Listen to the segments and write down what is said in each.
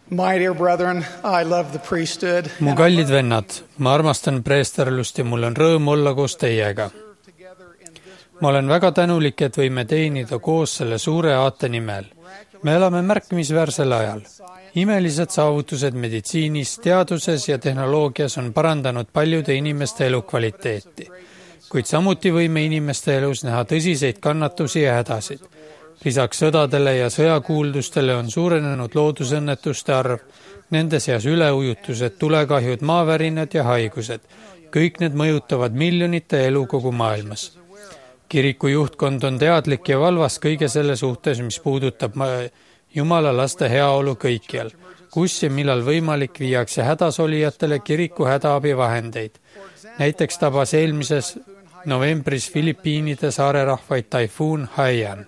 My dear brethren, I love the priesthood. Mu kallid vennad, ma armastan preesterlust ja mul on rõõm olla koos teiega. Ma olen väga tänulik, et võime teenida koos selle suure aate nimel. Me elame märkimisväärsel ajal. Imelised saavutused meditsiinis, teaduses ja tehnoloogias on parandanud paljude inimeste elukvaliteeti. Kuid samuti võime inimeste elus näha tõsiseid kannatusi ja hädasid. Lisaks sõdadele ja sõjakuuldustele on suurenenud loodusõnnetuste arv, nende seas üleujutused, tulekahjud, maavärinad ja haigused. Kõik need mõjutavad miljonite elu kogu maailmas. Kiriku juhtkond on teadlik ja valvas kõige selle suhtes, mis puudutab Jumala laste heaolu kõikjal, kus ja millal võimalik viiakse hädasolijatele kiriku hädaabivahendeid. Näiteks tabas eelmises novembris Filipiinide saarerahvaid taifuun Haiyan.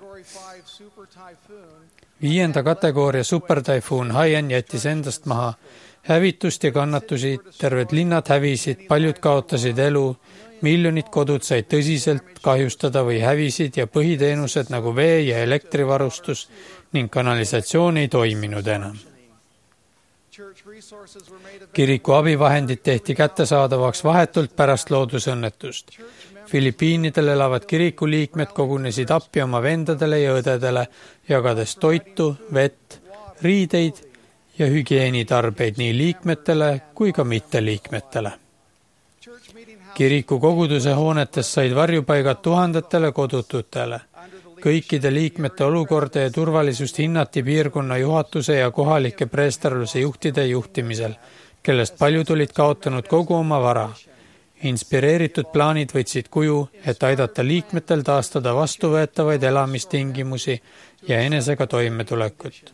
5. kategooria supertaifuun Haiyan jättis endast maha hävitust ja kannatusi, terved linnad hävisid, paljud kaotasid elu, miljonid kodud said tõsiselt kahjustada või hävisid ja põhiteenused nagu vee- ja elektrivarustus ning kanalisatsioon ei toiminud enam. Kiriku abivahendid tehti kättesaadavaks vahetult pärast loodusõnnetust. Filipiinidel elavad kiriku liikmed kogunesid appi oma vendadele ja õdedele, jagades toitu, vett, riideid ja hügieenitarbeid nii liikmetele kui ka mitteliikmetele. Kiriku koguduse hoonetes said varjupaigad tuhandetele kodututele. Kõikide liikmete olukorda ja turvalisust hinnati piirkonna juhatuse ja kohalike preesterluse juhtide juhtimisel, kellest paljud olid kaotanud kogu oma vara. Inspireeritud plaanid võtsid kuju, et aidata liikmetel taastada vastuvõetavaid elamistingimusi ja enesega toimetulekut.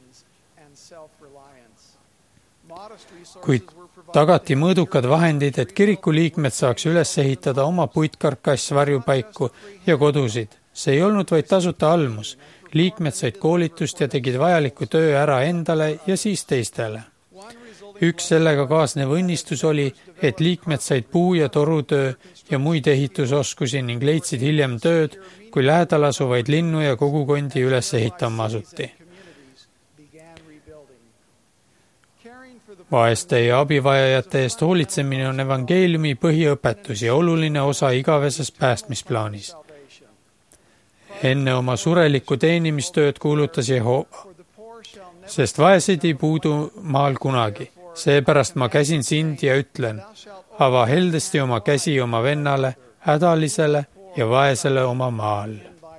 Kuid tagati mõõdukad vahendid, et kiriku liikmed saaks üles ehitada oma puitkarkass varjupaiku ja kodusid. See ei olnud vaid tasuta almus. Liikmed said koolitust ja tegid vajaliku töö ära endale ja siis teistele. Üks sellega kaasnev õnnistus oli, et liikmed said puu- ja torutöö ja muid ehitusoskusi ning leidsid hiljem tööd, kui lähedal asuvaid linnu ja kogukondi üles ehitama asuti. Vaeste ja abivajajate eest hoolitsemine on evangeeliumi põhiõpetus ja oluline osa igaveses päästmisplaanis. Enne oma surelikku teenimistööd kuulutas Jehova, sest vaeseid ei puudu maal kunagi. Seepärast ma käsin sind ja ütlen, ava heldesti oma käsi oma vennale, hädalisele ja vaesele oma maal.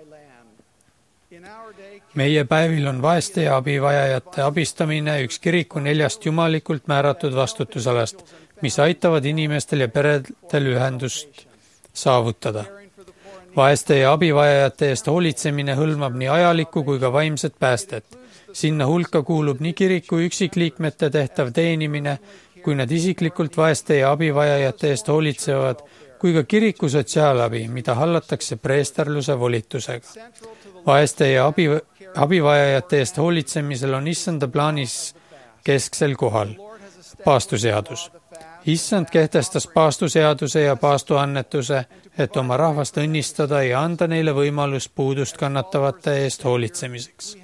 Meie päevil on vaeste ja abivajajate abistamine üks kiriku 4 jumalikult määratud vastutusalast, mis aitavad inimestel ja peredel ühendust saavutada. Vaeste ja abivajajate eest hoolitsemine hõlmab nii ajalikku kui ka vaimset päästet. Sinna hulka kuulub nii kiriku üksikliikmete tehtav teenimine, kui nad isiklikult vaeste ja abivajajate eest hoolitsevad, kui ka kiriku sotsiaalabi, mida hallatakse preesterluse volitusega. Vaeste ja abivajajate eest hoolitsemisel on issanda plaanis kesksel kohal. Paastuseadus. Issand kehtestas paastuseaduse ja paastuannetuse, et oma rahvast õnnistada ja anda neile võimalus puudust kannatavate eest hoolitsemiseks.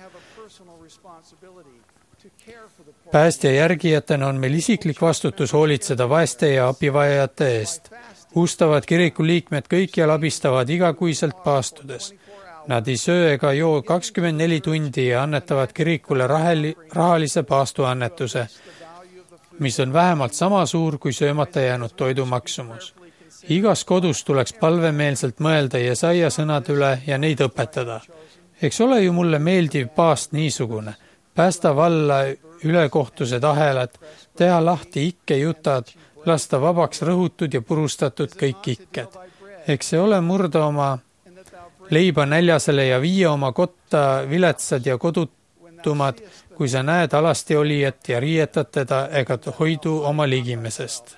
Päästja järgijatena on meil isiklik vastutus hoolitseda vaeste ja abivajajate eest. Ustavad kiriku liikmed kõikjal abistavad igakuiselt paastudes. Nad ei söö ega joo 24 tundi ja annetavad kirikule rahalise paastuannetuse, mis on vähemalt sama suur kui söömata jäänud toidu maksumus. Igas kodus tuleks palvemeelselt mõelda Jesaja sõnade üle ja neid õpetada. Eks ole ju mulle meeldiv paast niisugune. Päästa valla ülekohtused ahelad, teha lahti ikkejutad, lasta vabaks rõhutud ja purustatud kõik ikked. Eks see ole murda oma leiba näljasele ja viia oma kotta viletsad ja kodutumad, kui sa näed alasti olijat ja riietad teda ega hoidu oma ligimesest.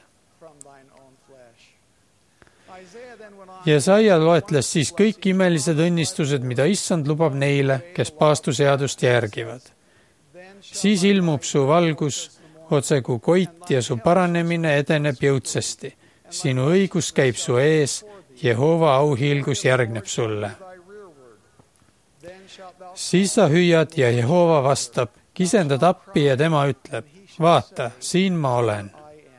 Jesaja loetles siis kõik imelised õnnistused, mida issand lubab neile, kes paastuseadust järgivad. Siis ilmub su valgus, otse kui koit ja su paranemine edeneb jõudsasti. Sinu õigus käib su ees, Jehova auhiilgus järgneb sulle. Siis sa hüüad ja Jehova vastab kisendad appi ja tema ütleb, vaata, siin ma olen.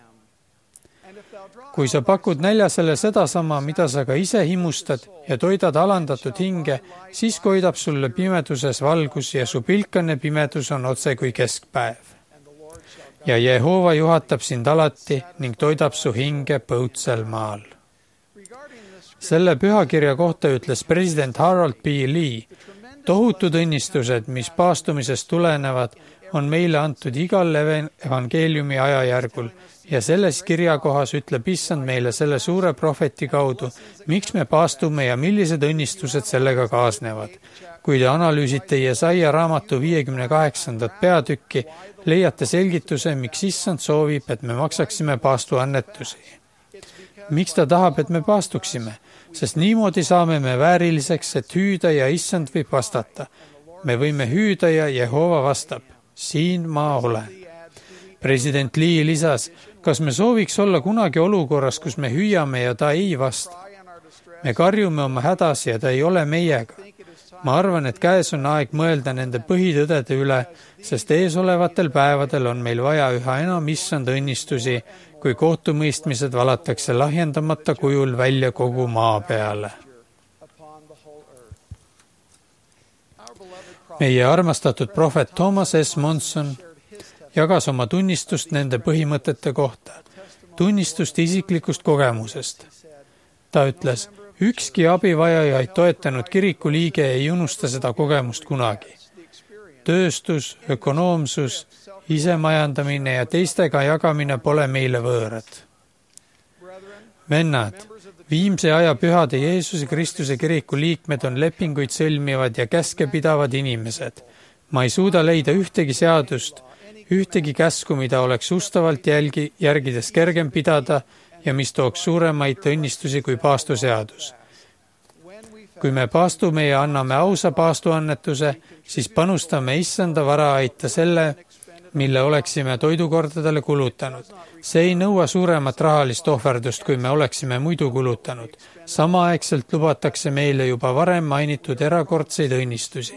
Kui sa pakud näljasele sedasama, mida sa ka ise himustad ja toidad alandatud hinge, siis koidab sulle pimeduses valgus ja su pilkane pimedus on otse kui keskpäev. Ja Jehova juhatab sind alati ning toidab su hinge põutsel maal. Selle pühakirja kohta ütles president Harold B. Lee, tohutud õnnistused, mis paastumisest tulenevad, on meile antud igal evangeeliumi ajajärgul ja selles kirjakohas ütleb issand meile selle suure prohveti kaudu, miks me paastume ja millised õnnistused sellega kaasnevad. Kui te analüüsite Jesaja raamatu 58. peatükki, leiate selgituse, miks issand soovib, et me maksaksime paastuannetusi. Miks ta tahab, et me paastuksime? Sest niimoodi saame me vääriliseks, et hüüda ja issand võib vastata. Me võime hüüda ja Jehova vastab, siin ma olen. President Lee lisas, kas me sooviks olla kunagi olukorras, kus me hüüame ja ta ei vasta? Me karjume oma hädas ja ta ei ole meiega. Ma arvan, et käes on aeg mõelda nende põhitõdede üle, sest eesolevatel päevadel on meil vaja üha enam issand õnnistusi, kui kohtumõistmised valatakse lahjendamata kujul välja kogu maa peale. Meie armastatud prohvet Thomas S. Monson jagas oma tunnistust nende põhimõtete kohta, tunnistust isiklikust kogemusest. Ta ütles, ükski abivajajaid toetanud kirikuliige ei unusta seda kogemust kunagi. Tööstus, ökonoomsus, isemajandamine ja teistega jagamine pole meile võõrad. Vennad, viimse aja pühade Jeesuse Kristuse kiriku liikmed on lepinguid sõlmivad ja käske pidavad inimesed. Ma ei suuda leida ühtegi seadust, ühtegi käsku, mida oleks ustavalt järgides kergem pidada ja mis tooks suuremaid õnnistusi kui paastuseadus. Kui me paastume ja anname ausa paastuannetuse, siis panustame issanda vara aita selle, mille oleksime toidukordadele kulutanud. See ei nõua suuremat rahalist ohverdust, kui me oleksime muidu kulutanud. Samaaegselt lubatakse meile juba varem mainitud erakordseid õnnistusi.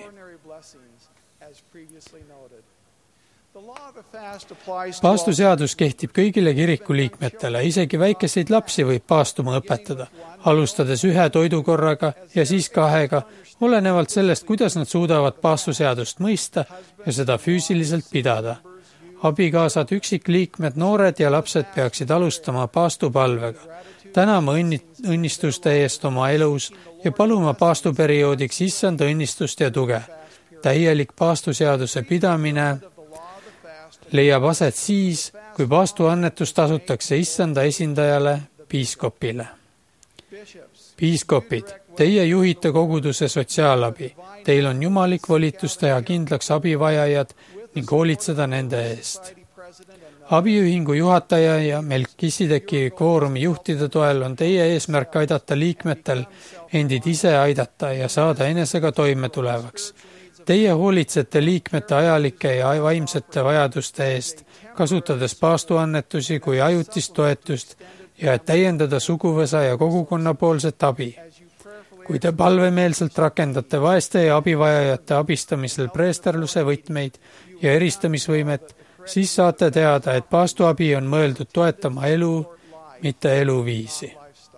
Paastuseadus kehtib kõigile kirikuliikmetele, isegi väikeseid lapsi võib paastuma õpetada, alustades 1 toidukorraga ja siis 2, olenevalt sellest, kuidas nad suudavad paastuseadust mõista ja seda füüsiliselt pidada. Abikaasad, üksikliikmed, noored ja lapsed peaksid alustama paastupalvega, tänama õnnistuste eest oma elus ja paluma paastuperioodiks issanda õnnistust ja tuge. Täielik paastuseaduse pidamine leiab aset siis, kui paastuannetus tasutakse issanda esindajale, piiskopile. Piiskopid, teie juhite koguduse sotsiaalabi. Teil on jumalik volitus teha kindlaks abivajajad ning hoolitseda nende eest. Abiühingu juhataja ja Melkisedeki kvoorumi juhtide toel on teie eesmärk aidata liikmetel endid ise aidata ja saada enesega toime tulevaks. Teie hoolitsete liikmete ajalike ja vaimsete vajaduste eest, kasutades paastuannetusi kui ajutist toetust ja et täiendada suguvõsa ja kogukonnapoolset abi. Kui te palvemeelselt rakendate vaeste ja abivajajate abistamisel preesterluse võtmeid ja eristamisvõimet, siis saate teada, et paastuabi on mõeldud toetama elu, mitte eluviisi.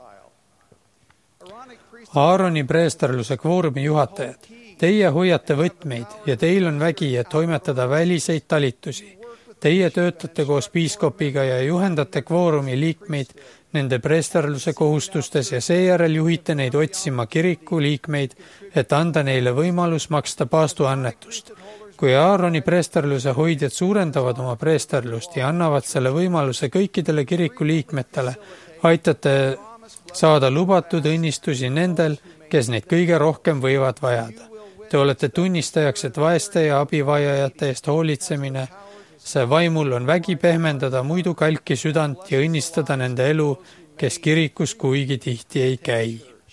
Aaroni preesterluse kvoorumi juhatajad. Teie hoiate võtmeid ja teil on vägi, et toimetada väliseid talitusi. Teie töötate koos piiskopiga ja juhendate kvoorumi liikmeid nende preesterluse kohustustes ja seejärel juhite neid otsima kiriku liikmeid, et anda neile võimalus maksta paastuannetust. Kui Aaroni preesterluse hoidjad suurendavad oma preesterlust ja annavad selle võimaluse kõikidele kiriku liikmetele, aitate saada lubatud õnnistusi nendel, kes neid kõige rohkem võivad vajada. Te olete tunnistajaks, et vaeste ja abivajajate eest hoolitsemine, see vaimul on vägi pehmendada muidu kalki südant ja õnnistada nende elu, kes kirikus kuigi tihti ei käi.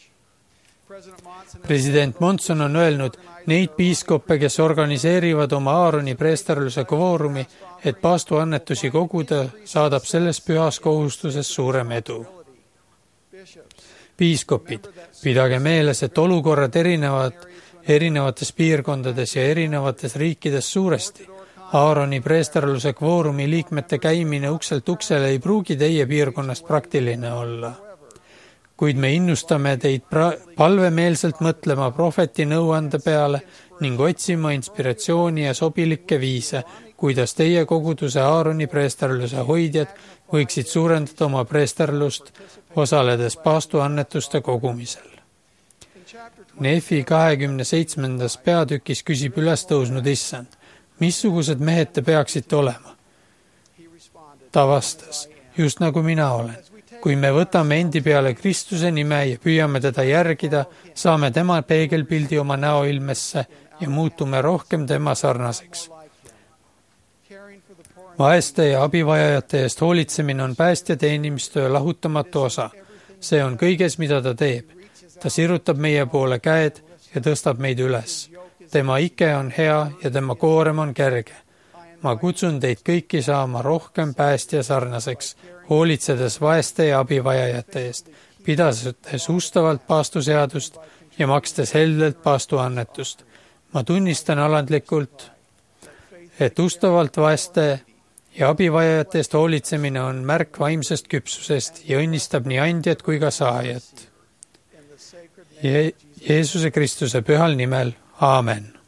President Monson on öelnud, neid piiskoppe, kes organiseerivad oma Aaroni preesterluse kvoorumi, et paastuannetusi koguda, saadab selles pühas kohustuses suurem edu. Piiskopid, pidage meeles, et olukorrad erinevates piirkondades ja erinevates riikides suuresti. Aaroni preesterluse kvoorumi liikmete käimine ukselt uksele ei pruugi teie piirkonnast praktiline olla. Kuid me innustame teid palvemeelselt mõtlema prohveti nõuande peale ning otsima inspiratsiooni ja sobilikke viise, kuidas teie koguduse Aaroni preesterluse hoidjad võiksid suurendada oma preesterlust, osaledes paastuannetuste kogumisel. Nefi 27. peatükis küsib ülestõusnud issand, missugused mehed te peaksite olema? Ta vastas, just nagu mina olen. Kui me võtame endi peale Kristuse nime ja püüame teda järgida, saame tema peegelpildi oma näoilmesse ja muutume rohkem tema sarnaseks. Vaeste ja abivajajate eest hoolitsemine on päästja teenimistöö lahutamatu osa. See on kõiges, mida ta teeb. Ta sirutab meie poole käed ja tõstab meid üles. Tema ike on hea ja tema koorem on kerge. Ma kutsun teid kõiki saama rohkem päästja sarnaseks, hoolitsedes vaeste ja abivajajate eest, pidades ustavalt paastuseadust ja makstes heldelt paastuannetust. Ma tunnistan alandlikult, et ustavalt vaeste ja abivajajate eest hoolitsemine on märk vaimsest küpsusest ja õnnistab nii andjat kui ka saajat. Jeesuse Kristuse pühal nimel, aamen.